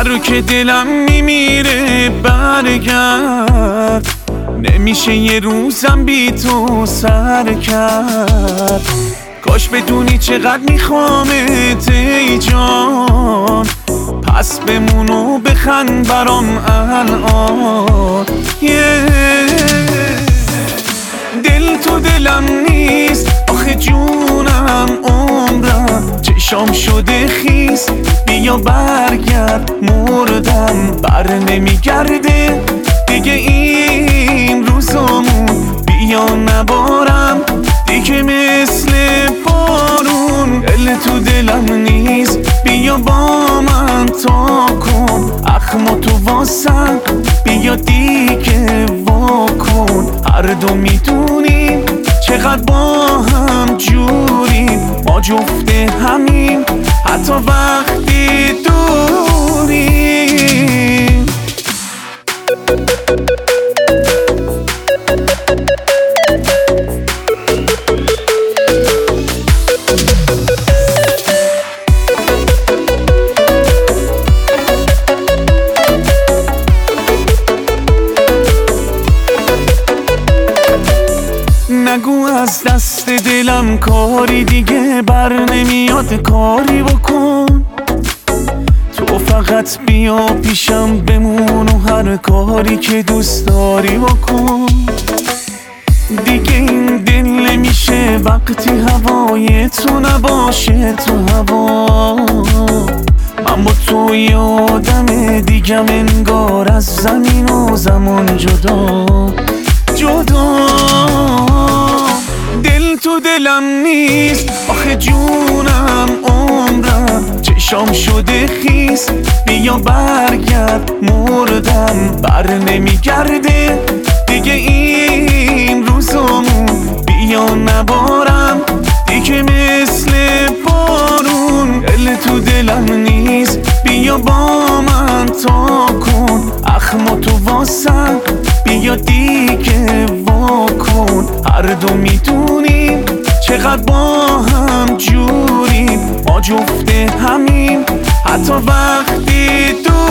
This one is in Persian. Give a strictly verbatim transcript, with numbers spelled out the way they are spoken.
رو که دلم میمیره برگرد، نمیشه یه روزم بی تو سر کرد. کاش بدونی چقدر میخوامت ای جان، پس بمون و بخند برام الان. دل تو دلم نیست آخه جونم عمرم، چشام شده خیس بیا برگرد، مردم بر نمیگرده دیگه این روزامون، بیا نبارم دیگه مثل بارون. دل تو دلم نیست بیا با من تا کن، اخما تو واسم بیا دیگه واکن. هر دو میدونیم چقدر با هم جوریم، ما جفته همیم حتی وقتی دوریم. نگو از دست دلم کاری دیگه بر نمیاد، کاری بکن تو فقط بیا پیشم بمون و هر کاری که دوست داری بکن. دیگه این دل نمیشه وقتی هوای تو نباشه تو هوا، من با تو یادم دیگم انگار از زمین و زمان جدا جدا. دل تو دلم نیست آخه جونم عمرم، چشام شده خیس بیا برگرد، مردم بر نمیگرده دیگه این روزامون، بیا نبارم دیگه مثل بارون. دل تو دلم نیست بیا با من تا کن، اخما تو واسم بیا دیگه واکن. هر دو میدونیم چقدر با هم جوریم، ما جفته همیم حتی وقتی دو